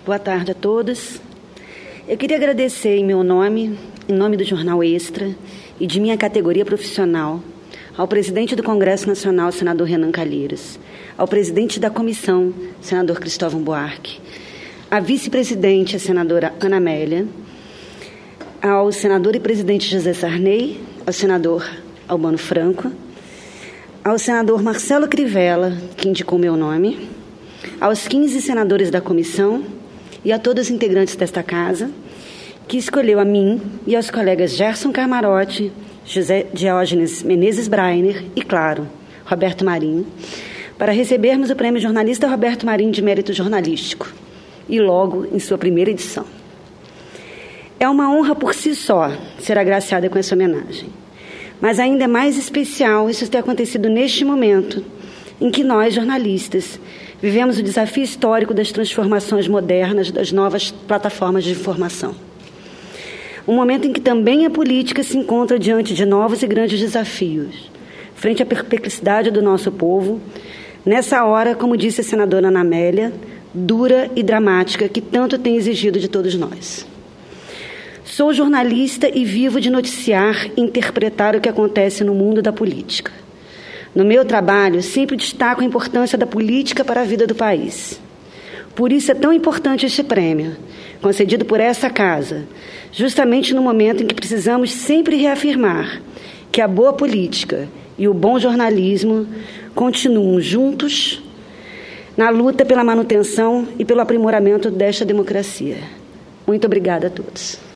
Boa tarde a todos. Eu queria agradecer em meu nome, em nome do Jornal Extra e de minha categoria profissional, ao presidente do Congresso Nacional, senador Renan Calheiros, ao presidente da comissão, senador Cristóvão Buarque, à vice-presidente, a senadora Ana Amélia, ao senador e presidente José Sarney, ao senador Albano Franco, ao senador Marcelo Crivella, que indicou meu nome, aos 15 senadores da comissão e a todos os integrantes desta casa, que escolheu a mim e aos colegas Gerson Carmarotti, José Diógenes Menezes Brainer e, claro, Roberto Marinho, para recebermos o Prêmio Jornalista Roberto Marinho de Mérito Jornalístico, e logo em sua primeira edição. É uma honra por si só ser agraciada com essa homenagem, mas ainda é mais especial isso ter acontecido neste momento em que nós, jornalistas, vivemos o desafio histórico das transformações modernas das novas plataformas de informação. Um momento em que também a política se encontra diante de novos e grandes desafios, frente à perplexidade do nosso povo, nessa hora, como disse a senadora Ana Amélia, dura e dramática que tanto tem exigido de todos nós. Sou jornalista e vivo de noticiar e interpretar o que acontece no mundo da política. No meu trabalho, sempre destaco a importância da política para a vida do país. Por isso é tão importante este prêmio, concedido por essa casa, justamente no momento em que precisamos sempre reafirmar que a boa política e o bom jornalismo continuam juntos na luta pela manutenção e pelo aprimoramento desta democracia. Muito obrigada a todos.